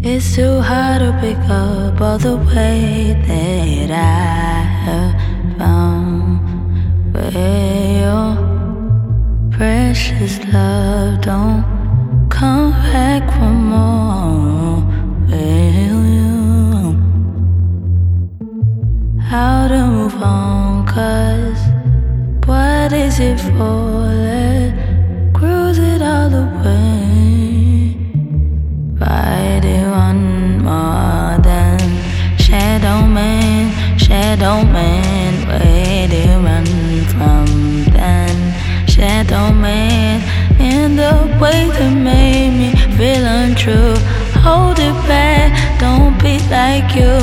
It's too hard to pick up all the way that I have found where your precious love don't come back for more. Will you? How to move on, 'cause what is it for? Let's cruise it all the way. Ride it one more than shadow man, where they run from then. Shadow man, in the way that made me feel untrue. Hold it back, don't be like you.